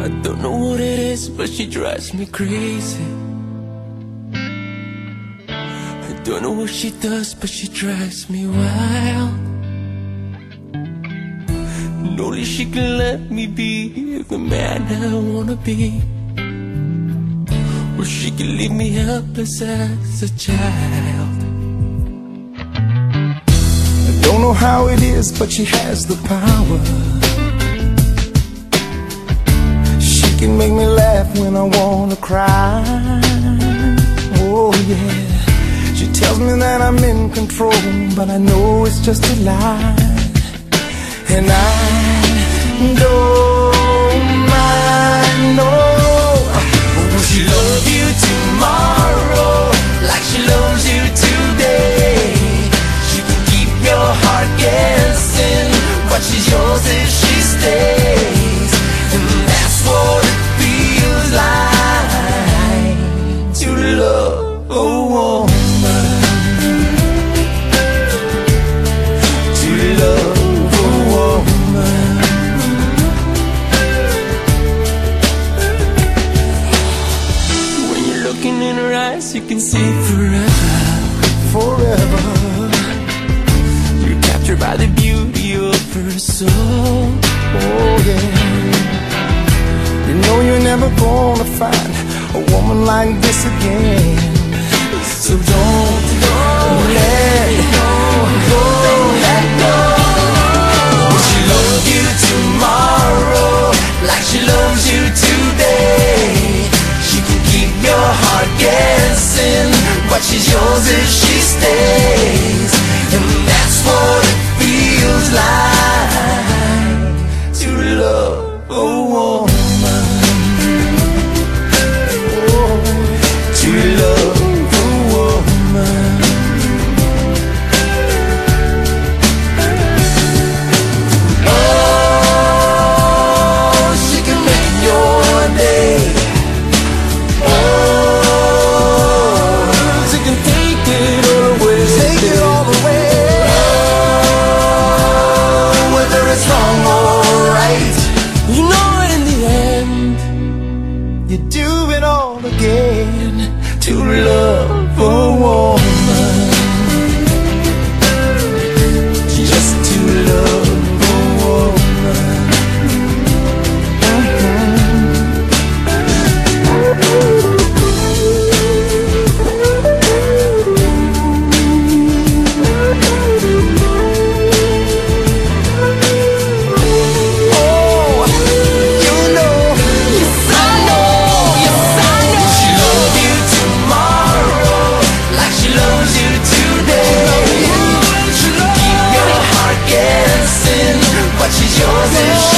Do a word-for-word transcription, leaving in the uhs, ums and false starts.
I don't know what it is, but she drives me crazy. I don't know what she does, but she drives me wild. And only she can let me be the man I wanna be, or she can leave me helpless as a child. I don't know how it is, but she has the power. She can make me laugh when I wanna cry. Oh yeah. She tells me that I'm in control, but I know it's just a lie. And I don't mind, no. Will she love you tomorrow like she loves you today? She can keep your heart guessing, but she's yours if she stays. And that's what it feels like to love a woman, to love a woman. When you're looking in her eyes, you can see forever, Forever. you're captured by the beauty of her soul. Oh yeah. You know you're never gonna find a woman like this again. So don't, don't let go, don't let go. Will she love you tomorrow like she loves you today? She can keep your heart guessing, but she's yours if she stays. And that's what it feels like to love a woman, oh, to love a woman. Oh, she can make your day. Oh, she can take it all away, take it all away. Oh, whether it's wrong or right, You know it in the end. you do it all again to love a woman, just to love a woman. Oh, you know, yes I know, yes I know. She love you tomorrow like she loves you today. She can keep your heart guessing, but she's yours if she